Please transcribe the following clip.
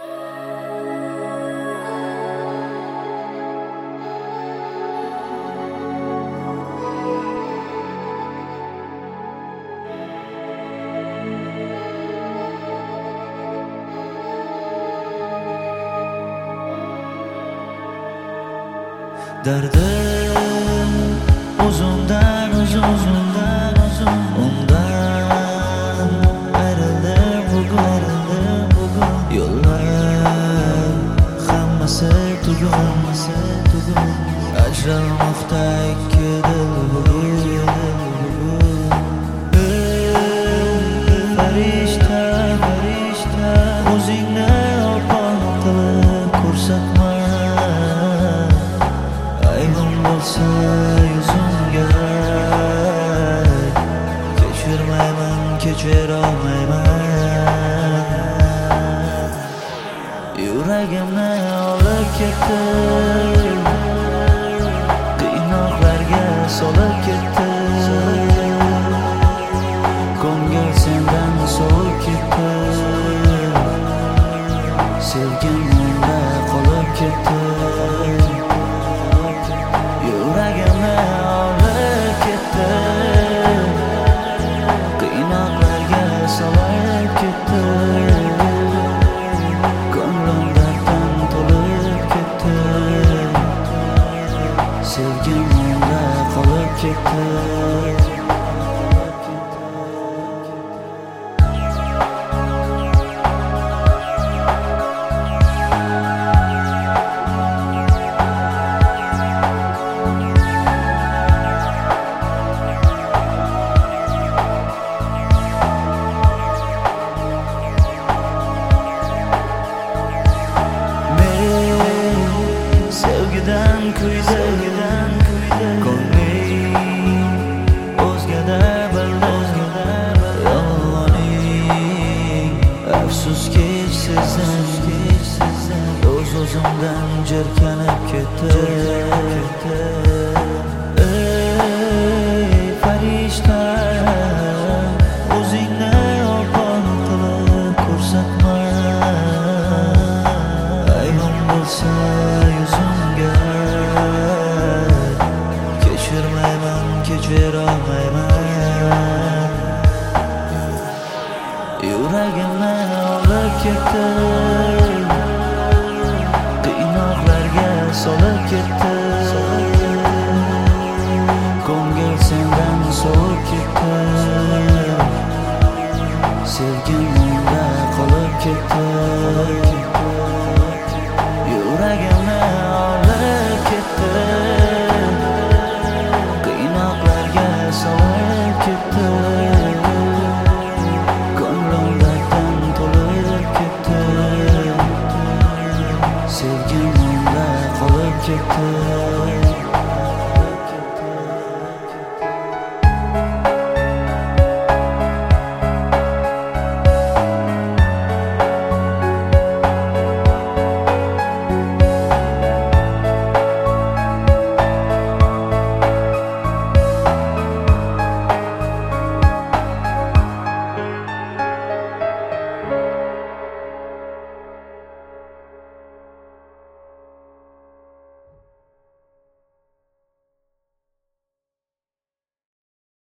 Derdim uzundan uzundan undan ayrıldım bugün yollar hammasi tugun ajralmoqda ikki dil bugun farishta o'zingni oppoq qilib ko'rsatma aybim bo'lsa yuzimga kechirolmayman yuragimni olib ketdi qiynoqlarga solib ketdi ko'ngil sendan sovib ketdi sevgim unda qolib ketdi yuragimni olib ketdi qiynoqlarga solib ketdi ko'nglim darddan to'lib ketdi sevgim unda qolib ketdi sevgidan kuydi ko'ngling o'zgada bildi yolg'oning afsuski sezdim o'z-o'zimdan jirkanib ketdi